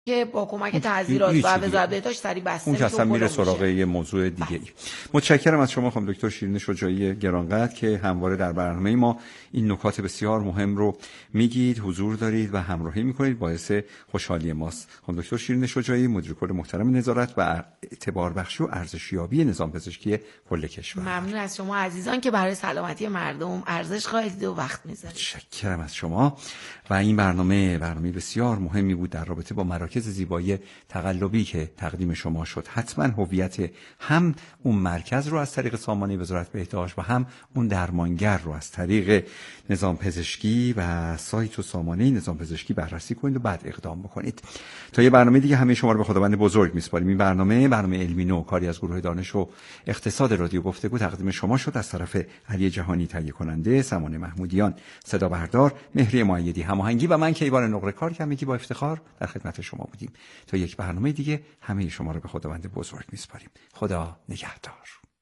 که با کمک تعزیرات و وزارت بهداشت سریع بسته میشه. اون که اصلا میره سراغ یه موضوع دیگه ای. متشکرم از شما خانم دکتر شیرین شجاعی گرانقدر که همواره در برنامه ما این نکات بسیار مهم رو میگید، حضور دارید و همراهی میکنید، باعث خوشحالی ماست. خانم دکتر شیرین شجاعی مدیر کل محترم نظارت و اعتبار بخشی و ارزشیابی نظام پزشکی کل کشور. ممنون از شما عزیزان که برای سلامتی مردم ارزش قائلید و وقت میذارید. متشکرم از شما. و این برنامه بسیار مهمی بود در رابطه با مراکز زیبایی تقلبی که تقدیم شما شد. حتما هویت هم اون مرکز رو از طریق سامانه وزارت بهداشت و هم اون درمانگر رو از طریق نظام پزشکی و سایت و سامانه نظام پزشکی بررسی کنید و بعد اقدام بکنید. تا یه برنامه دیگه همه شما رو به خداوند بزرگ میسپاریم. این برنامه علمی نو کاری از گروه دانش و اقتصاد رادیو گفتگو تقدیم شما شد از طرف علی جهانی تهیه کننده، سمانه محمودیان صدا بردار، مهری مؤیدی هماهنگی و من کیوان نقره کار که همگی با افتخار در خدمت شما بودیم. تا یک برنامه دیگه همه شما رو به خداوند بزرگ میسپاریم. خدا نگهدار.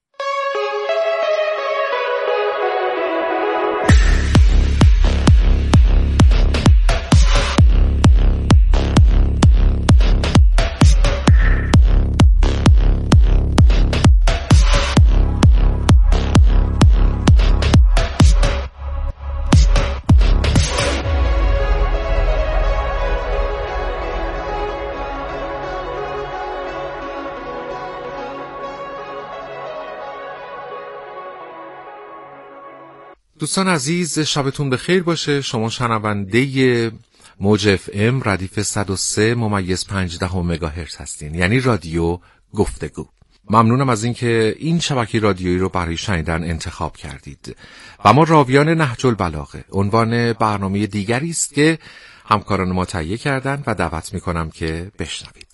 دوستان عزیز، شبتون بخیر باشه. شما شنونده موج اف ام ردیف 103.15 مگاهرتز هستین، یعنی رادیو گفتگو. ممنونم از اینکه این شبکه رادیویی رو برای شنیدن انتخاب کردید. و ما راویان نهج البلاغه عنوان برنامه دیگری است که همکاران ما تهیه کردن و دعوت میکنم که بشنوید.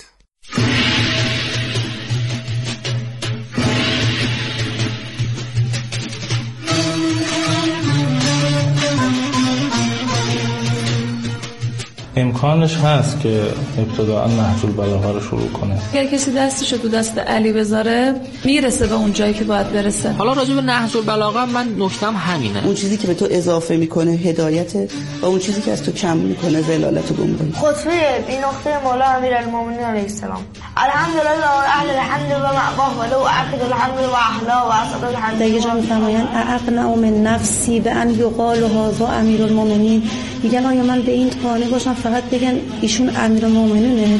امکانش هست که ابتداء نهج البلاغه رو شروع کنه. اگر کسی دستش رو تو دست علی بذاره میرسه به اون جایی که باید برسه. حالا راجع به نهج البلاغه من نکتم همینه. اون چیزی که به تو اضافه میکنه هدایت و اون چیزی که از تو کم میکنه ضلالت و گمراهی. خطبه این نقطه مولا امیرالمومنین علیه السلام. الحمدلله اهل الحمد و معه ولو اعقد الحمد و احلا و اسد الحمد. دیگه جا میفرمایند اعقنا من نفسی به ان یقال هذا امیرالمومنین. میگن آیا من به این قانع باشم فقط بگن ایشون امیرالمومنینه؟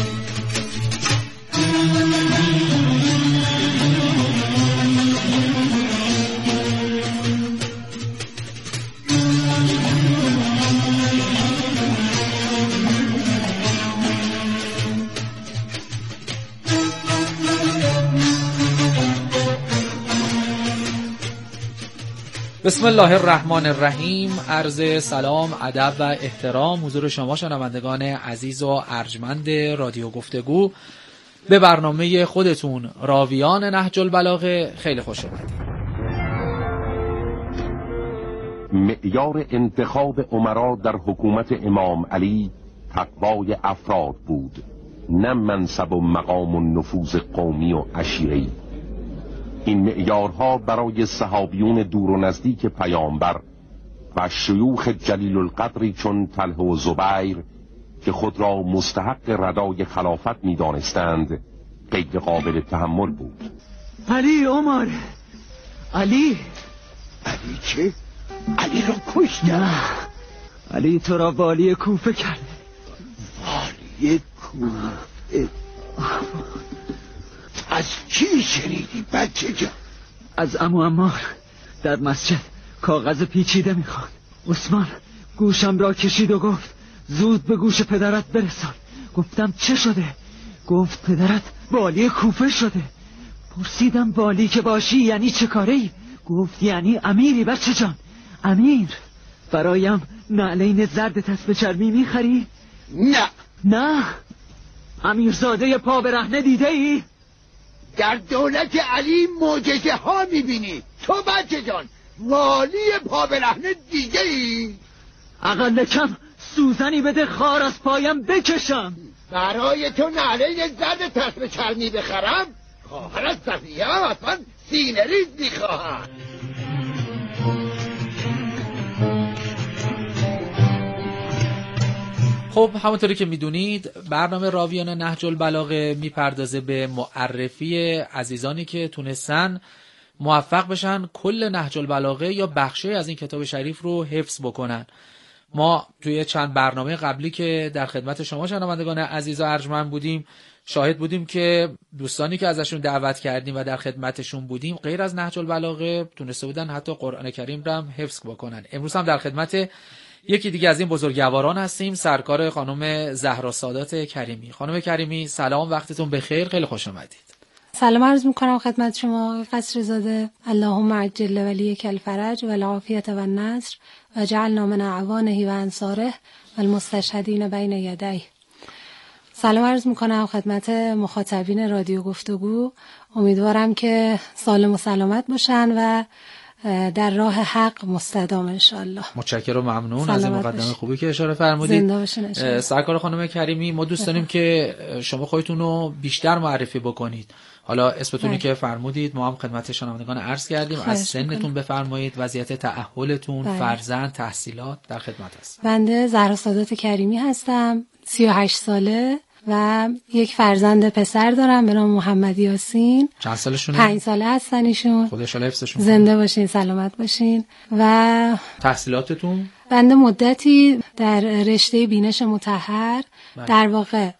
بسم الله الرحمن الرحیم. عرض سلام، ادب و احترام حضور شما شنوندگان عزیز و ارجمند رادیو گفتگو. به برنامه خودتون راویان نهج البلاغه خیلی خوش اومدید. معیار انتخاب امرا در حکومت امام علی تقوای افراد بود، نه منصب و مقام و نفوذ قومی و عشیره‌ای. این معیارها برای صحابیون دور و نزدیک پیامبر و شیوخ جلیل القدری چون طلحه و زبیر که خود را مستحق ردای خلافت می دانستند غیر قابل تحمل بود. علی عمر، علی چه؟ علی را کشتن؟ نه، علی تو را والی کوفه کرد. والی کوفه؟ از چی شنیدی بچه جان؟ از عمو عمار در مسجد کاغذ پیچیده میخواد. عثمان گوشم را کشید و گفت زود به گوش پدرت برسان. گفتم چه شده؟ گفت پدرت والی کوفه شده. پرسیدم والی که باشی یعنی چه کاری؟ گفت یعنی امیری بچه جان، امیر. برایم نعلین زرد تسبه چرمی میخری؟ نه. امیرزاده پا برهنه دیده ای؟ در دولت علی معجزه ها میبینی. تو بچه جان والی پا برهنه دیده ای؟ اقل کم سوزنی بده خار از پایم بکشم. برای تو نعلین زرد تسبه چرمی بخرم؟ خواهر از صفیه هم اصلا سینه ریز میخواهم. خب همونطوری که میدونید برنامه راویان نهج البلاغه میپردازه به معرفی عزیزانی که تونستن موفق بشن کل نهج البلاغه یا بخشی از این کتاب شریف رو حفظ بکنن. ما توی چند برنامه قبلی که در خدمت شما شنوندگان عزیز و ارجمند بودیم شاهد بودیم که دوستانی که ازشون دعوت کردیم و در خدمتشون بودیم غیر از نهج البلاغه تونسته بودن حتی قرآن کریم رو هم حفظ بکنن. امروز هم در خدمت یکی دیگه از این بزرگواران هستیم، سرکار خانم زهرا سادات کریمی. خانم کریمی سلام، وقتتون بخیر، خیلی خوش اومدید. سلام عرض میکنم خدمت شما قصر زاده. اللهم عجل ولیک الفرج و العافیت و النصر و جعلنا من اعوانه و انصاره و المستشهدین بین یدیه. سلام عرض میکنم خدمت مخاطبین رادیو گفتگو. امیدوارم که سالم و سلامت باشن و در راه حق مستدام انشالله. متشکرم و ممنون از این مقدمه خوبی که اشاره فرمودید. زنده باشین. سرکار خانم کریمی، ما دوست داریم که شما خودتون رو بیشتر معرفی بکنید. حالا اسمتونی که فرمودید ما هم خدمت شنوندگان عرض کردیم، از سنتون بفرمایید، وضعیت تأهلتون، فرزند، تحصیلات، در خدمت هستم. بنده زهرا سادات کریمی هستم، 38 ساله و یک فرزند پسر دارم به نام محمد یاسین. چند سالشونه؟ 5 ساله هستن ایشون. خودش حفظشون. زنده باشین، سلامت باشین. و تحصیلاتتون؟ بنده مدتی در رشته بینش مطهر در واقع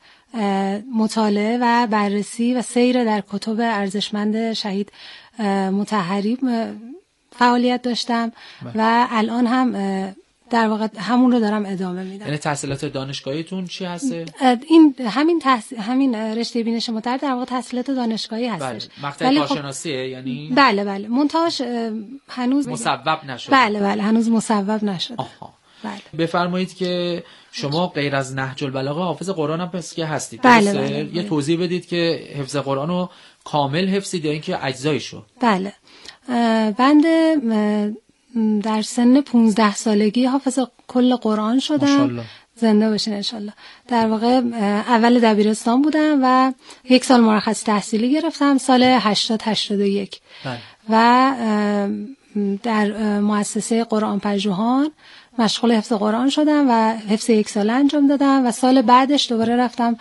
مطالعه و بررسی و سیر در کتب ارزشمند شهید مطهری فعالیت داشتم و الان هم در واقع همون رو دارم ادامه میدم. یعنی تحصیلات دانشگاهیتون چی هسته؟ این همین رشته بینش مطهر در واقع تحصیلات دانشگاهی هستش. بله. مقطع کارشناسیه یعنی؟ بله منتهاش هنوز مصوب نشد. بله هنوز مصوب نشد. بله. بفرمایید که شما غیر از نهج البلاغه حافظ قرآن هم پس که هستید. بله. یه توضیح بدید که حفظ قرآن رو کامل حفظید یا اینکه اجزایشو؟ بله. بنده در سن 15 سالگی حافظ کل قرآن شدم. ماشاءالله. زنده باشین انشالله. در واقع اول دبیرستان بودم و 1 سال مرخص تحصیلی گرفتم سال 80-81 و در مؤسسه قرآن پژوهان مشغول حفظ قرآن شدم و حفظ 1 ساله انجام دادم و سال بعدش دوباره رفتم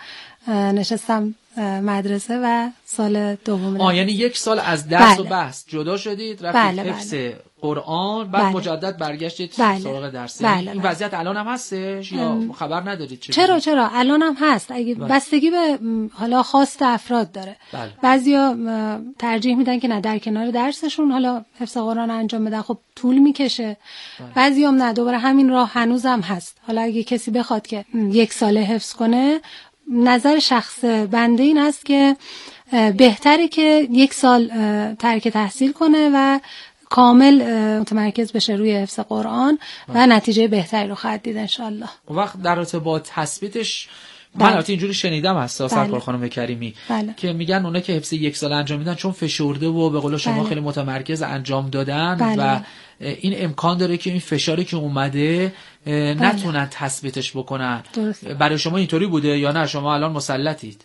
نشستم مدرسه و سال دوم. یعنی 1 سال از درس و بحث جدا شدید، رفتید حفظ قرآن، بعد مجدد برگشتید سراغ درس. این وضعیت الان هم هستش یا خبر ندارید؟ چرا الان هم هست. اگه بستگی به حالا خواست افراد داره. بعضیا ترجیح میدن که نه در کنار درسشون حالا حفظ قرآن انجام بدن، خب طول میکشه. بعضیا هم نه، دوباره همین راه هنوزم هست. حالا اگه کسی بخواد که 1 ساله حفظ کنه، نظر شخص بنده این است که بهتره که 1 سال ترک تحصیل کنه و کامل متمرکز بشه روی حفظ قرآن و نتیجه بهتری رو خواهد دید انشالله. وقت در رابطه با تثبیتش من البته اینجوری شنیدم هست سرکار خانم کریمی که میگن اونا که حفظ 1 سال انجام میدن چون فشرده و به قول شما خیلی متمرکز انجام دادن و این امکان داره که این فشاری که اومده نتونن تثبیتش بکنن. برای شما اینطوری بوده یا نه شما الان مسلطید؟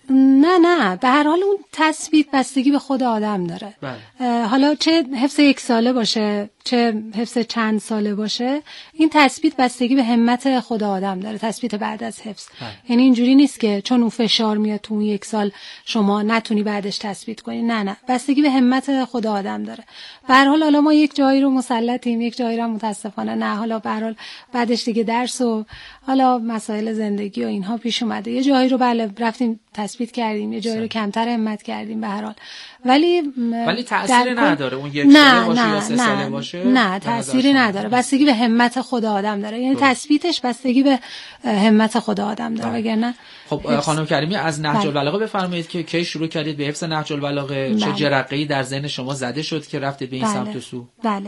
نه به هر حال اون تثبیت بستگی به خود آدم داره. حالا چه حفظ 1 ساله باشه چه حفظ چند ساله باشه، این تثبیت بستگی به همت خود آدم داره، تثبیت بعد از حفظ. یعنی اینجوری نیست که چون اون فشار میاد تو 1 سال شما نتونی بعدش تثبیت کنی. نه بستگی به همت خود آدم داره. به هر حال ما یک جایی رو مسلطیم، یک جایی رو متاسفانه نه. حالا به هر حال بعدش دیگه درس و حالا مسائل زندگی و اینها پیش اومده. یه جایی رو بله رفتیم تثبیت کردیم، یه جایی رو کمتر همت کردیم به هر حال. ولی تأثیر نداره اون 1 ساله باشه یا 3 ساله باشه؟ نه تأثیری نداره. بستگی به همت خود آدم داره. یعنی تثبیتش بستگی به همت خود آدم داره. وگرنه خب خانم کریمی از نهج البلاغه بفرمایید که کی شروع کردید به حفظ نهج البلاغه؟ چه جرقه‌ای در ذهن شما زده شد که رفتید به این سمت و سو؟ بله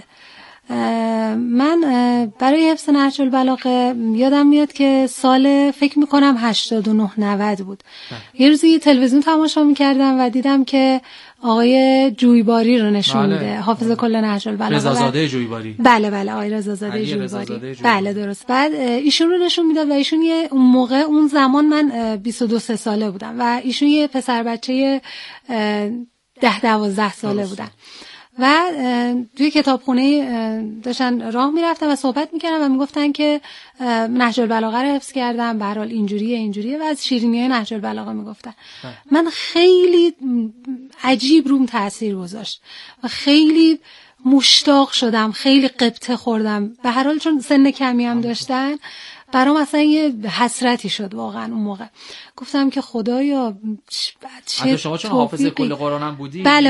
من برای حفظ نهج البلاغه یادم میاد که سال فکر میکنم 89-90 بود. یه روزی تلویزیون تماشا میکردم و دیدم که آقای جویباری رو نشون میده، حافظ کل نهج البلاغه. رضازاده جویباری. بله آقای رضازاده جویباری. بله درست. بعد ایشون رو نشون میداد و ایشون اون موقع اون زمان من 22-23 ساله بودم و ایشون یه پسر بچه 10-12 ساله بودن و توی کتابخونه داشتن راه میرفتن و صحبت میکردن و میگفتن که نهج البلاغه رو حفظ کردم، به هر حال اینجوریه و از شیرینی‌های نهج البلاغه میگفتن. من خیلی عجیب روم تاثیر گذاشت و خیلی مشتاق شدم، خیلی غبطه خوردم. به هر حال چون سن کمی هم داشتن برام اصلا یه حسرتی شد واقعا. اون موقع گفتم که خدایا چه شما چون حافظ کل قرآن هم بودی. بله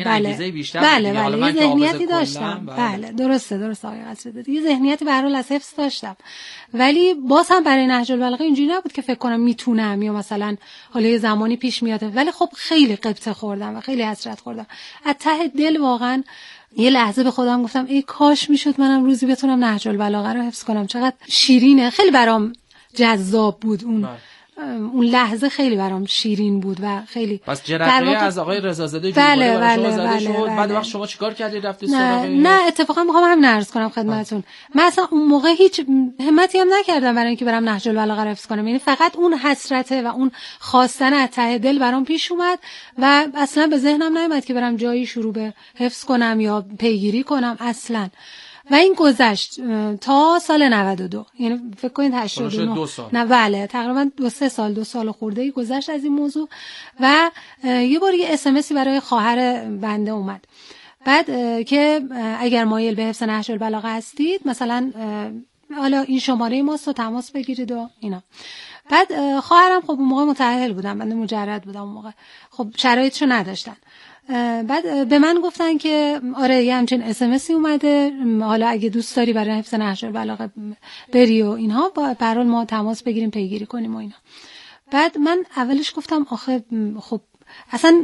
یه ذهنیتی داشتم. بله درسته آقای قصیده، یه ذهنیتی به هر حال از حفظ داشتم، ولی باز هم برای نهج البلاغه اینجوری نبود که فکر کنم میتونم یا مثلا حالا یه زمانی پیش میاد، ولی خب خیلی غبطه خوردم و خیلی حسرت خوردم از ته دل. واقعا یه لحظه به خودم گفتم ای کاش میشد منم روزی بتونم نهج البلاغه رو حفظ کنم، چقدر شیرینه. خیلی برام جذاب بود اون لحظه، خیلی برام شیرین بود و خیلی. پس جرقه از آقای رضازاده زده شد. بعد وقت شما چیکار کردید؟ رفتید سراغ؟ نه اتفاقا میخوام همین عرض کنم خدمتتون. من اصلا اون موقع هیچ همتی هم نکردم برای اینکه برم نهج البلاغه رو حفظ کنم، یعنی فقط اون حسرته و اون خواستن از ته دل برام پیش اومد و اصلا به ذهنم نیومد که برم جایی شروع به حفظ کنم یا پیگیری کنم اصلا. و این گذشت تا سال 92، یعنی فکر کنید 89. نه بله تقریبا 2 سال خورده‌ای گذشت از این موضوع. و یه بار یه اسمسی برای خواهر بنده اومد بعد که اگر مایل به حفظ نهج البلاغه هستید مثلا حالا این شماره ماست و تماس بگیرید و اینا. بعد خواهرم خب اون موقع متأهل بودم، بنده مجرد بودم اون موقع، خب شرایطشو نداشتن. بعد به من گفتن که آره یه همچین اسمسی اومده، حالا اگه دوست داری برای حفظ نهج البلاغه بری و اینها به هر حال ما تماس بگیریم پیگیری کنیم و اینا. بعد من اولش گفتم آخه خب اصلا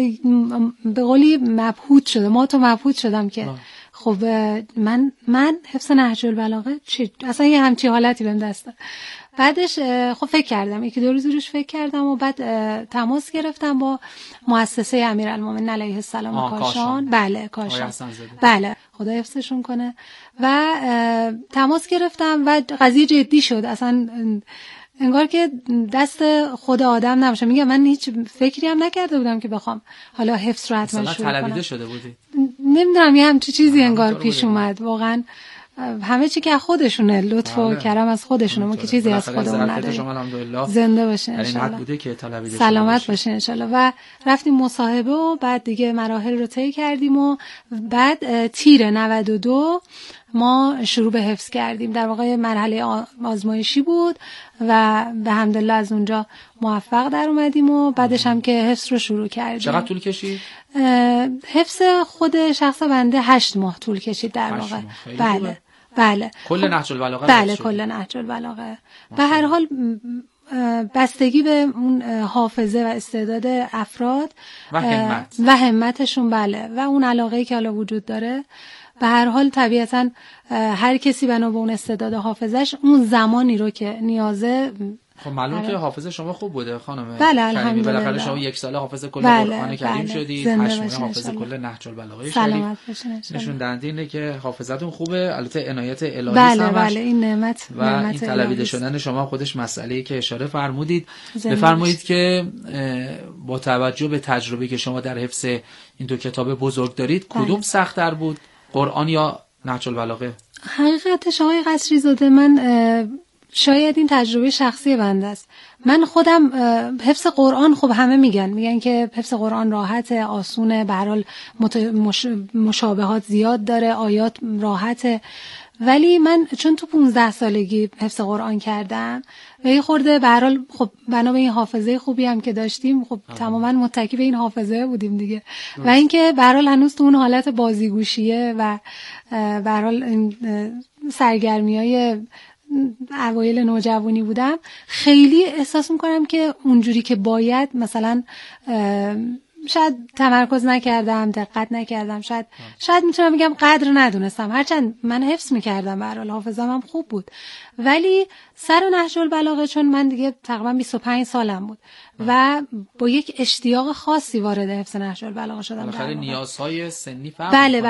به قولی مبهوت شدم که خب من حفظ نهج البلاغه اصلا یه همچی حالتی بهم دست داد. بعدش خب فکر کردم، 1-2 روز روش فکر کردم و بعد تماس گرفتم با مؤسسه امیرالمومنین علیه السلام کاشان. بله کاشان، بله خدا حفظشون کنه. و تماس گرفتم و قضیه جدی شد، اصلا انگار که دست خود آدم نباشه. میگم من هیچ فکری هم نکرده بودم که بخوام حالا حفظ رو حتما شروع کنم. طلبیده شده بودی؟ نمیدونم یه همچین چیزی انگار پیش اومد. واقعا همه چی که خودشونه، لطف و کرم از خودشونه، ما که چیزی از خودمون نداریم. زنده باشین ان شاء الله، سلامت باشین ان شاء الله. و رفتیم مصاحبه و بعد دیگه مراحل رو طی کردیم و بعد تیر 92 ما شروع به حفظ کردیم. در واقع مرحله آزمایشی بود و به حمدالله از اونجا موفق در اومدیم و بعدش هم که حفظ رو شروع کردیم. چقدر طول کشید؟ حفظ خود شخص بنده 8 ماه طول کشید در واقع. بله کل نهج البلاغه. بله کل نهج البلاغه. به هر حال بستگی به اون حافظه و استعداد افراد و همتشون، بله، و اون علاقه‌ای که حالا وجود داره. به هر حال طبیعتاً هر کسی بنا به اون استعداد حافظش اون زمانی رو که نیازه. خب معلوم که حافظه شما خوب بوده خانم. بله الحمدلله. بالاخره شما 1 سال حافظ کل قرآن کریم شدید، 8 ماه حافظ کل نهج البلاغه شدید. نشون دهنده اینه که حافظتون خوبه، البته عنایت الهی است. بله این نعمت و این طلبیده شدن شما خودش مسئله‌ای که اشاره فرمودید. بفرمایید که با توجه به تجربه‌ای که شما در حفظ این 2 کتاب بزرگ دارید، کدوم سخت‌تر بود، قرآن یا نهج البلاغه؟ حقیقتش آقای قصری زاده، من شاید این تجربه شخصی بنده است. من خودم حفظ قرآن، خب همه میگن که حفظ قرآن راحته، آسونه، به هر حال مشابهات زیاد داره، آیات راحته، ولی من چون تو 15 سالگی حفظ قرآن کردم و یه خورده به هر حال خب بنا به این حافظه خوبی هم که داشتیم، خب تماما متکی به این حافظه بودیم دیگه. و اینکه به هر حال هنوز تو اون حالت بازیگوشیه و به هر حال سرگرمیای اوایل نوجوانی بودم، خیلی احساس میکنم که اونجوری که باید مثلا شاید تمرکز نکردم، دقت نکردم، شاید میتونم بگم قدر ندونستم، هرچند من حفظ میکردم، به هر حال حافظم هم خوب بود، ولی سر نهج البلاغه چون من دیگه تقریبا 25 سالم بود و با یک اشتیاق خاصی وارد حفظ نهج البلاغه شدم. بالاخره نیازهای سنی فرق بله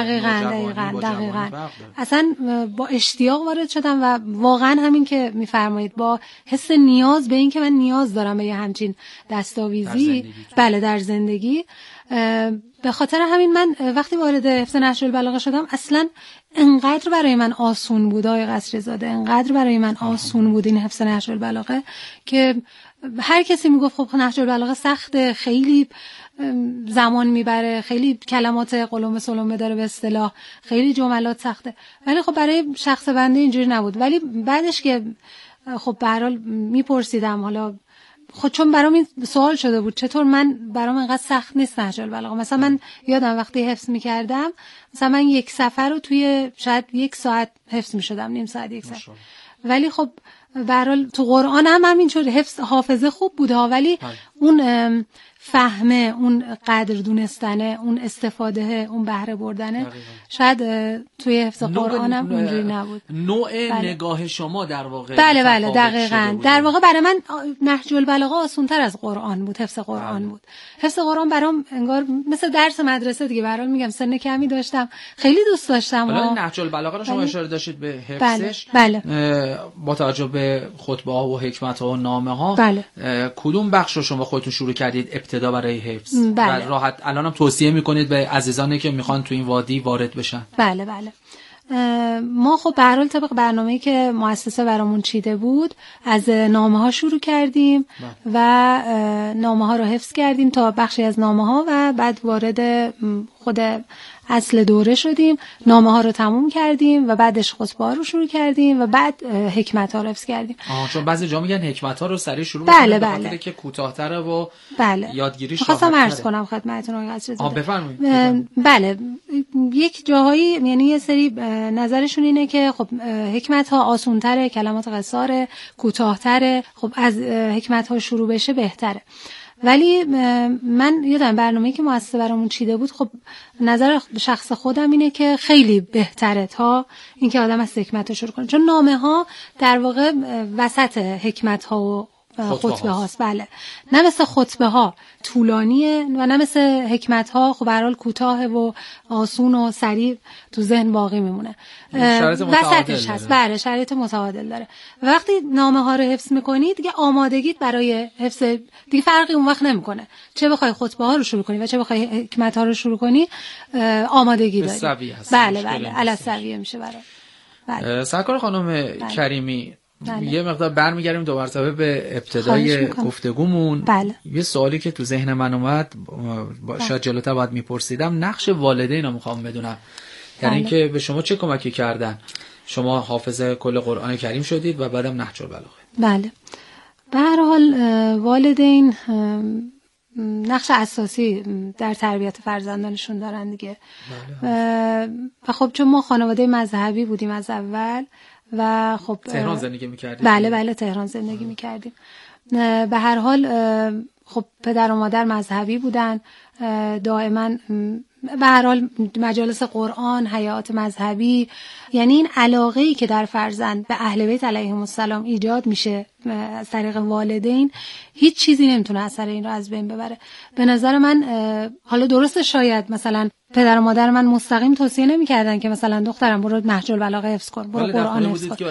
دقیقاً اصلا با اشتیاق وارد شدم و واقعا همین که میفرمایید با حس نیاز به این که من نیاز دارم به یه همچین دستاویزی در زندگی. به خاطر همین من وقتی وارد حفظ نهج البلاغه شدم اصلا انقدر برای من آسون بود آقای قصری زاده، انقدر برای من آسون بود این حفظ نهج البلاغه که هر کسی میگفت خب نهج البلاغه سخته، خیلی زمان میبره، خیلی کلمات قلمه سلمه داره، به اصطلاح خیلی جملات سخته، ولی خب برای شخص بنده اینجوری نبود. ولی بعدش که خب به هر حال میپرسیدم، حالا خود چون برام این سوال شده بود چطور برام اینقدر سخت نیست نهج البلاغه. مثلا من یادم وقتی حفظ میکردم مثلا من یک سفر رو توی شاید 1 ساعت حفظ میشدم، نیم ساعت 1 ساعت. ولی خب به هر حال تو قرآن هم همینطور حافظه خوب بود ها، ولی اون فهمه، اون قدر دونستنه، اون استفاده، اون بهره بردنه شاید توی حفظ قرآن هم اونجوری نبود. نوع نگاه شما در واقع دقیقاً در واقع برای من نهج البلاغه آسان‌تر از قرآن بود، حفظ قرآن بود. حفظ قرآن برام انگار مثل درس مدرسه دیگه، برام میگم سن کمی داشتم، خیلی دوست داشتم. حالا نهج البلاغه رو شما اشاره داشتید به حفظش، با توجه به خطبه ها و حکمت ها و نامه ها کدوم بخش رو شما خودتون شروع کردید ابتدا برای حفظ؟ و راحت الانم توصیه میکنید به عزیزانی که میخوان تو این وادی وارد بشن؟ بله ما خب به هر حال طبق برنامه‌ای که مؤسسه برامون چیده بود از نامه ها شروع کردیم و نامه ها رو حفظ کردیم تا بخشی از نامه ها و بعد وارد خود اصل دوره شدیم. نامه ها رو تموم کردیم و بعدش خطبه ها رو شروع کردیم و بعد حکمت ها رو حفظ کردیم. چون بعضی جا میگن حکمت ها رو سریع شروع کنید به خاطر که کوتاه‌تره و یادگیریش راحت‌تره. خواستم عرض کنم خدمتتون آقای قصری زاده. بفرمایید. بله یک جاهایی یعنی یه سری نظرشون اینه که خب حکمت ها آسان‌تره، کلمات قصاره، کوتاه‌تره، خب از حکمت ها شروع بشه بهتره. ولی من یادم برنامه‌ای که مؤسسه برامون چیده بود، خب نظر شخص خودم اینه که خیلی بهتره تا اینکه آدم از حکمت شروع کنه، چون نامه ها در واقع وسط حکمت ها و خطبه هاست. بله نه مثل خطبه ها طولانیه و نه مثل حکمت ها خب به هر حال کوتاه و آسون و سریع تو ذهن باقی میمونه. وسطش هست. بله شرایط متعادل داره. وقتی نامه ها رو حفظ میکنید دیگه آمادگیت برای حفظ دیگه فرقی اون وقت نمیکنه، چه بخوای خطبه ها رو شروع کنی و چه بخوای حکمت ها رو شروع کنی آمادگی داری. بله علی سویه میشه برای. سرکار خانم کریمی یه مقدار برمیگردیم دو مرتبه به ابتدای گفتگومون. یه سوالی که تو ذهن من اومد شاید جلوتر باید میپرسیدم، نقش والدین رو میخوام بدونم. یعنی اینکه به شما چه کمکی کردن؟ شما حافظ کل قرآن کریم شدید و بعدم نهج البلاغه. بله به هر حال والدین نقش اساسی در تربیت فرزندانشون دارن دیگه. و خب چون ما خانواده مذهبی بودیم از اول و خب تهران زندگی می‌کردیم. بله تهران زندگی می‌کردیم. به هر حال خب پدر و مادر مذهبی بودن، دائما به هر حال مجالس قرآن، حیات مذهبی، یعنی این علاقه‌ای که در فرزند به اهل بیت علیهم السلام ایجاد میشه از طریق والدین، هیچ چیزی نمیتونه اثر این رو از بین ببره. به نظر من حالا درسته شاید مثلا پدر و مادر من مستقیم توصیه نمی‌کردن که مثلا دخترم برو نهج البلاغه حفظ کن، برو قرآن حفظ کن.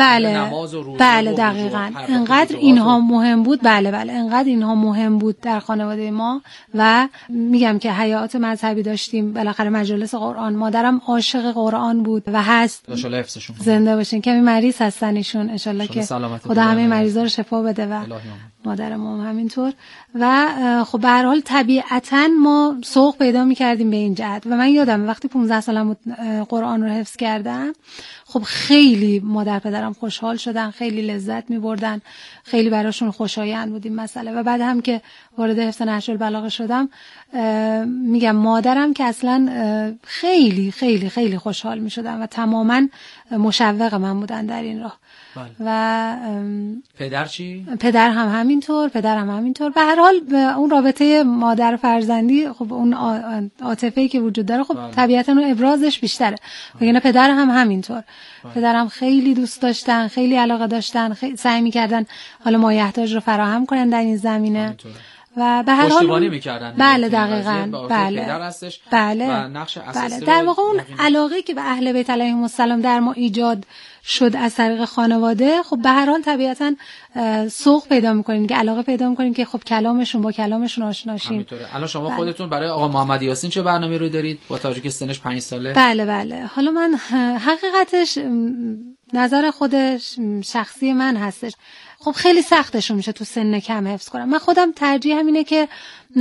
بله دقیقاً انقدر اینها مهم بود. بله انقدر اینها مهم بود در خانواده ما و میگم که حیات مذهبی داشتیم، بالاخره مجالس قرآن، مادرم عاشق قرآن بود و هست. انشالله حفظشون زنده باشین. کمی مریض هستن ایشون، انشالله که خدا همه مریضا رو شفا بده و مادرم هم همینطور. و خب به هر حال طبیعتاً ما سوق پیدا می‌کردیم به این جهت و من یادم وقتی 15 سالم بود قرآن رو حفظ کردم، خب خیلی مادر پدرم خوشحال شدن، خیلی لذت می‌بردن، خیلی براشون خوشایند بود این مسئله. و بعد هم که وارد حفظ نهج البلاغه شدم، میگم مادرم که اصلا خیلی خیلی خیلی خوشحال می‌شدن و تماماً مشوق من بودن در این راه. و پدر چی؟ پدر هم همین همینطور، پدرم همینطور. به هر حال اون رابطه مادر فرزندی، خب اون عاطفه‌ای که وجود داره، خب طبیعتاً اون ابرازش بیشتره. وگرنه پدر هم همینطور. پدرم خیلی دوست داشتن، خیلی علاقه داشتن، خیلی سعی می‌کردن حالا مایحتاج رو فراهم کنن در این زمینه. و به هر حال می‌کردن. بله دقیقاً. بله. پدر هستش بله. و نقش اساسی در واقع اون علاقه که به اهل بیت علیهم السلام در ما ایجاد شد از طریق خانواده، خب به هر حال طبیعتاً سوق پیدا می‌کنیم که علاقه پیدا می‌کنیم که خب کلامشون با کلامشون آشنا شیم. همینطوره. الان شما خودتون برای آقا محمد یاسین چه برنامه‌ای رو دارید با توجه که سنش 5 ساله؟ بله. حالا من حقیقتش نظر خودش شخصی من هستش. خب خیلی سختشون میشه تو سن کم حفظ کنم. من خودم ترجیح همینه که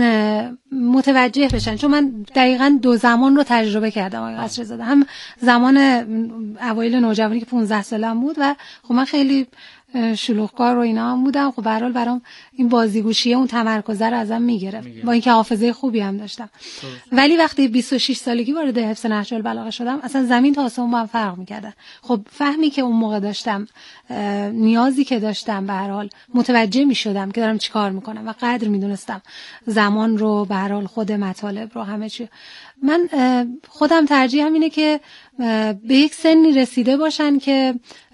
متوجه بشن، چون من دقیقاً 2 زمان رو تجربه کردم آقای قصرزاده. هم زمان اوایل نوجوانی که 15 سالم بود و خب من خیلی شلوغ‌کار و اینا هم بودم. خب به هر حال برام این بازیگوشیه اون تمرکز رو ازم میگرفت، با اینکه حافظه خوبی هم داشتم. ولی وقتی 26 سالگی وارد حفظ نهج البلاغه شدم، اصلا زمین تا آسمون با هم فرق می‌کردن. خب فهمی که اون موقع داشتم، نیازی که داشتم، به هر حال متوجه می‌شدم که دارم چیکار می‌کنم و قدر می‌دونستم زمان رو، به هر حال خود مطالب رو، همه چی. من خودم ترجیحم اینه که به یک سنی رسیده باشن که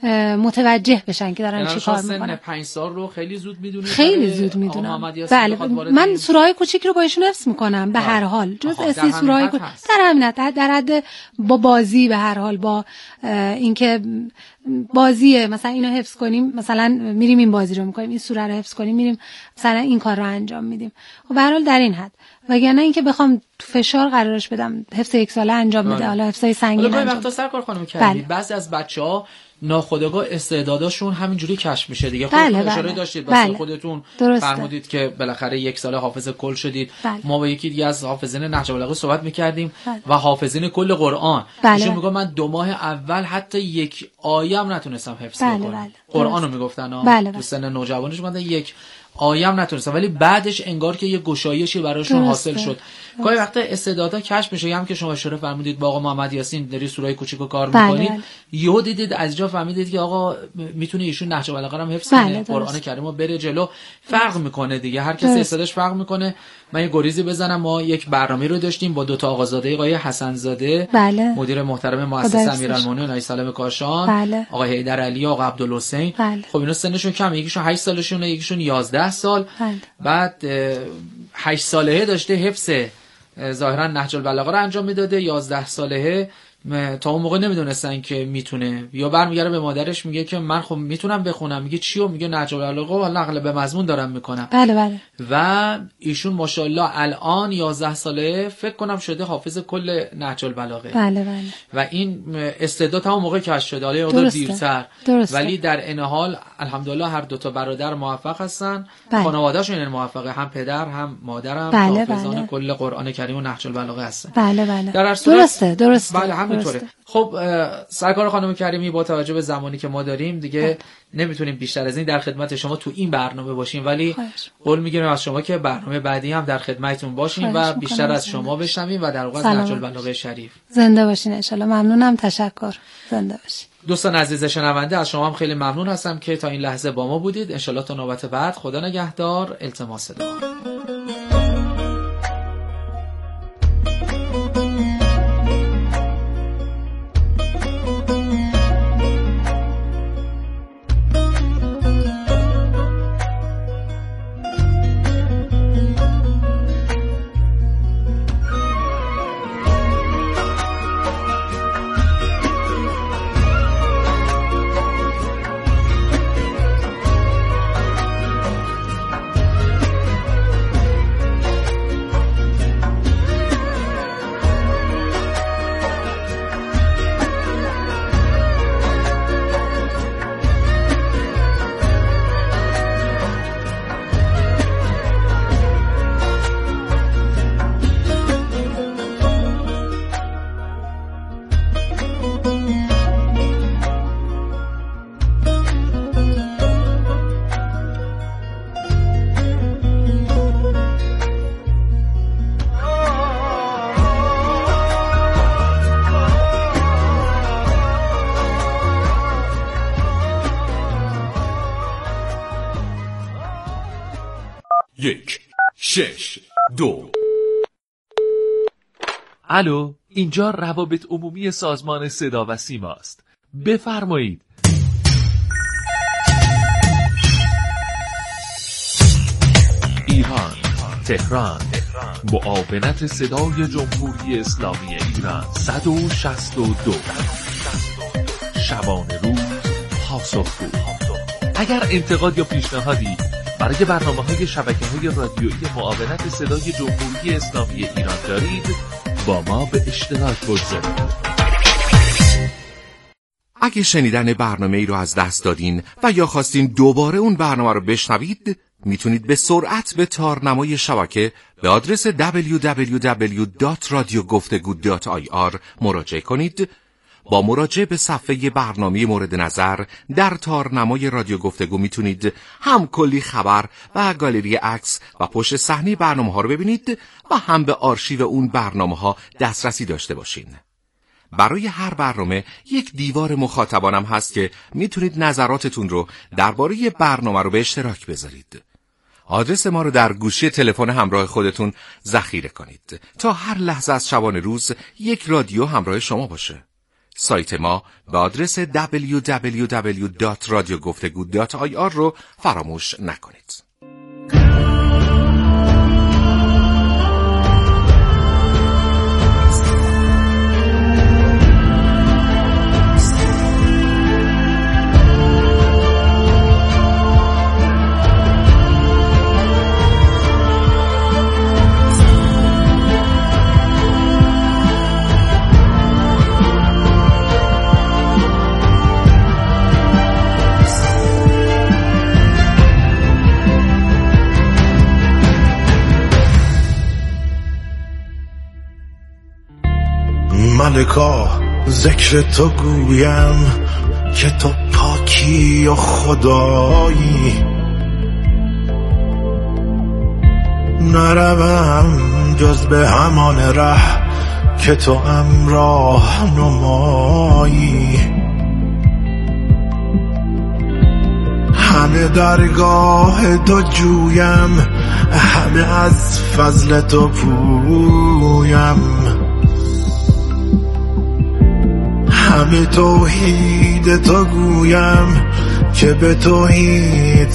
متوجه بشن که دارن چیکار میکنن. سن 5 سال رو خیلی زود میدونید؟ خیلی زود میدونم. بله من سوره‌های کوچیک رو با ایشون حفظ میکنم به هر حال، جز اسی سوره‌های کوچیک در همین حد، در حد با بازی، به هر حال با اینکه بازیه، مثلا اینو حفظ کنیم، مثلا میریم این بازی رو میکنیم، این سوره رو حفظ کنیم، میریم مثلا این کار رو انجام میدیم. و به هر حال در این حد، وگرنه اینکه بخوام تو فشار قرارش بدم حفظ 1 ساله انجام بده، حالا حفظای سنگین انجام. وقتا سرکار خانم کریمی، بعضی از بچه‌ها ناخودآگاه استعداداشون همینجوری کشف میشه دیگه. خودتون اشاره داشتید واسه خودتون فرمودید که بالاخره 1 ساله حافظ کل شدید. ما با یکی دیگه از حافظین نهج البلاغه صحبت می‌کردیم و حافظین کل قرآن، ایشون میگه من 2 ماه اول حتی 1 آیه هم نتونستم حفظ کنم. قرآن رو میگفتن تو سن نوجوانیش، من 1 آیه هم نتونستم، ولی بعدش انگار که یه گشایشی براشون حاصل شد. گاهی وقتا استعدادها کشف میشه. هم که شما اشاره فرمودید با آقا محمد یاسین داری سورای کوچیکو کار میکنید، یهو دیدید از جا فهمیدید که آقا میتونه ایشون نهج البلاغه هم حفظ کنه، قرآن کریمو بره جلو. فرق میکنه دیگه، هر کسی استعدادش فرق میکنه. من یه گریزی بزنم، ما یک برنامه رو داشتیم با 2 تا آقازاده، آقای حسن زاده مدیر محترم مؤسسه امیرالمومنین آقای سالم کاشان، آقای حیدر علی، آقا عبدالحسین. خب اینا سنشون کمه، یکیشون 8 سالشونه، یکیشون 11 سال. بعد 8 سالهه داشته حفظ ظاهرا نهج البلاغه رو انجام میداده، 11 سالهه تا اون موقع نمیدونستن که میتونه، یا برمیگره به مادرش میگه که من خب میتونم بخونم، میگه چیو؟ میگه نهج البلاغه، حالا نقل به مضمون دارم میکنم. بله. و ایشون ماشاءالله الان 11 ساله فکر کنم شده حافظ کل نهج البلاغه. بله. و این استعداد همون موقع کشف شده، حالا یه دیرتر، ولی در این حال الحمدلله هر 2 تا برادر موفق هستن. خانواده‌شون موفقه، هم پدر هم مادرم حافظان کل قرآن کریم و نهج البلاغه هستن. بله. در درسته. بله همینطوره. خب سرکار خانم کریمی، با توجه به زمانی که ما داریم دیگه نمیتونیم بیشتر از این در خدمت شما تو این برنامه باشیم، ولی قول میگیریم از شما که برنامه بعدی هم در خدمتتون باشیم و بیشتر از شما بشنویم و در واقع نهج البلاغه شریف. زنده باشین ان شاء الله. ممنونم، تشکر. زنده باشین. دوستان عزیز شنونده، از شما هم خیلی ممنون هستم که تا این لحظه با ما بودید. ان شاء الله تا نوبت بعد، خدا نگهدار. التماس دعا. 1 6 2. الو، اینجا روابط عمومی سازمان صدا و سیما است. بفرمایید. ایران، تهران، معاونت صدای جمهوری اسلامی ایران 162. شبانه روز پاسخگو. اگر انتقاد یا پیشنهادی برای برنامه‌های شبکه‌های رادیویی معاونت صدای جمهوری اسلامی ایران دارید، با ما به اشتراک بگذارید. اگه شنیدن برنامه ای رو از دست دادین و یا خواستین دوباره اون برنامه رو بشنوید، میتونید به سرعت به تارنمای شبکه به آدرس www.radiogoftegu.ir مراجعه کنید. با مراجعه به صفحه برنامه مورد نظر در تارنمای رادیو گفتگو میتونید هم کلی خبر و گالری عکس و پشت صحنه برنامه‌ها رو ببینید و هم به آرشیو اون برنامه‌ها دسترسی داشته باشین. برای هر برنامه یک دیوار مخاطبانم هست که میتونید نظراتتون رو درباره برنامه رو به اشتراک بذارید. آدرس ما رو در گوشی تلفن همراه خودتون ذخیره کنید تا هر لحظه از شبانه روز یک رادیو همراه شما باشه. سایت ما به آدرس www.radiogoftegu.ir رو فراموش نکنید. ملکا ذکر تو گویم که تو پاکی و خدایی، نروم جز به همان ره که تو امراه نمایی. همه درگاه تو جویم، همه از فضل تو پویم، همه توحید تو گویم که به توحید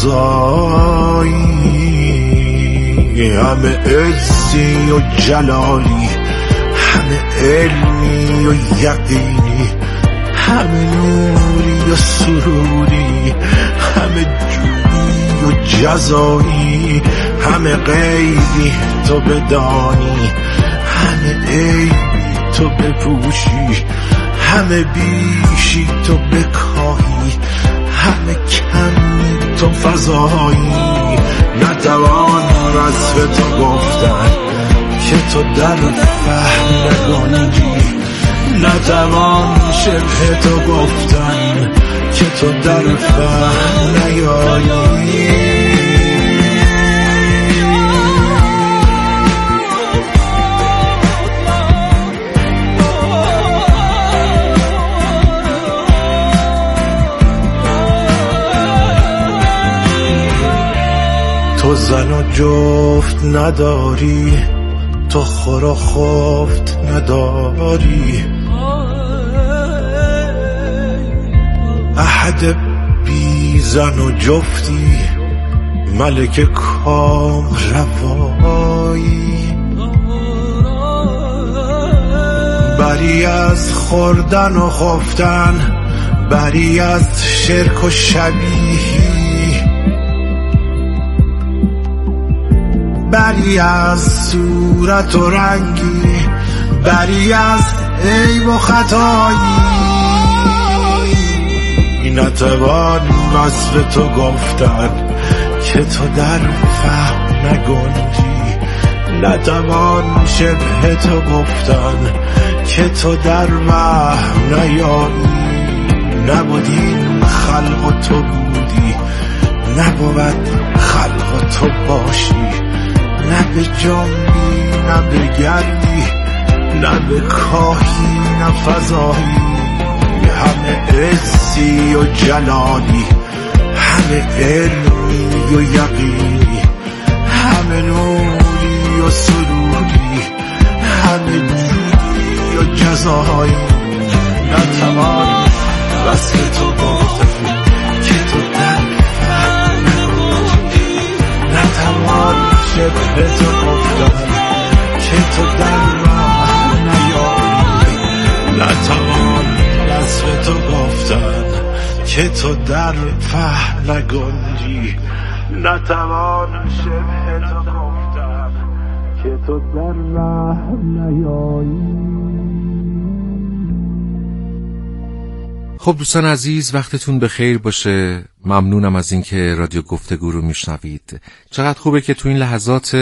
سزایی. همه عزی و جلالی، همه علمی و یقینی، همه نوری و سروری، همه جودی و جزایی، همه غیبی تو بدانی، همه عیبی تو بپوشی، همه بیشی تو بکاهی، همه کمی تو فضایی. نتوان وصف تو گفتن که تو در فهم نگنجی، نتوان شبه تو گفتن که تو در فهم نیایی. تو زن و جفت نداری، تو خور و خفت نداری، احد بی زن و جفتی، ملک کام روایی. بری از خوردن و خفتن، بری از شرک و شبیهی، بری از صورت و رنگی، بری از عیب و خطایی. نتوان وصف تو گفتن که تو در فهم نگنجی، نتوان شبه تو گفتن که تو در وهم نیایی. نبودین خلق تو بودی، نبود خلق تو باشی، نه به جنبی نه به گردی، نه به کاهی نه فضایی. همه عزی و جلالی، همه علمی و یقینی، شبه تو گفتن که تو در راه نیایی، نتوان وصف تو گفتن که تو در فهم نگنجی، نتوان شبه تو گفتن که تو در رحم نیایی. خب دوستان عزیز، وقتتون بخیر باشه. ممنونم از اینکه رادیو گفتگو رو میشنوید. چقدر خوبه که تو این لحظات